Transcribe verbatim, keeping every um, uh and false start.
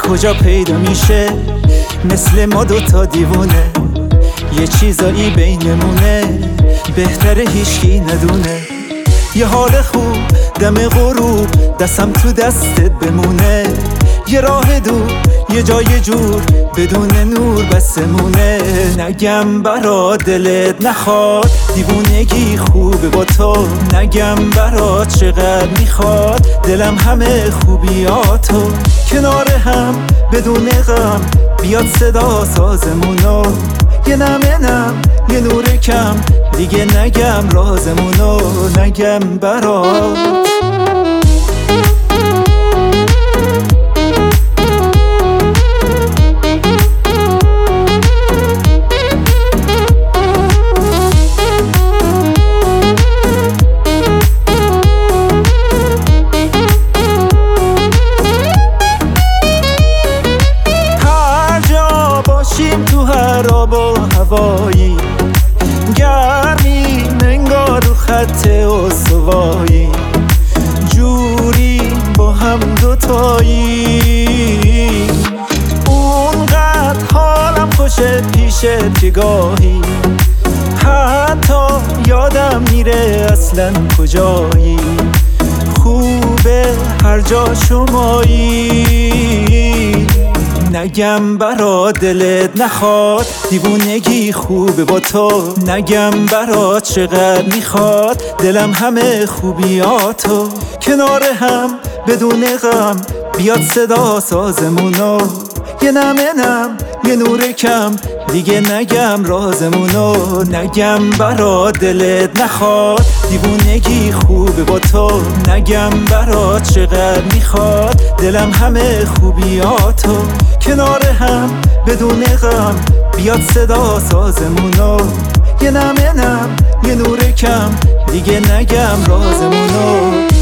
کجا پیدا میشه مثل ما دوتا دیوونه؟ یه چیزایی بینمونه بهتره هیچکی ندونه. یه حال خوب دم غروب دستم تو دستت بمونه، یه راه دور یه جای جور بدون نور بسمونه. نگم برا دلت نخواد دیوونگی خوبه با تو، نگم برا چقدر میخواد دلم همه خوبیاتو. کنار هم بدون غم بیاد صدا سازمونو، یه نمه نم یه نور کم دیگه نگم رازمونو. نگم برات تو هر آب و هوایی گرمی انگار رو خط استوایی، جوری با هم دوتایی. اونقدر حالم خوشه پیشت که گاهی حتی یادم میره اصلا کجایی. خوبه هر جا شمایی. نگم برا دلت نخواد دیوونگی خوبه با تو، نگم برا چقدر میخواد دلم همه خوبیاتو. کنار هم بدون غم بیاد صدا سازمونو، یه نمه نم یه نور کم دیگه نگم رازمونو. نگم برا دلت نخواد دیوونگی خوبه با تو، نگم برا چقدر میخواد دلم همه خوبیاتو. کنار هم بدون غم بیاد صدا سازمونو، یه نمه نم یه نور کم دیگه نگم رازمونو.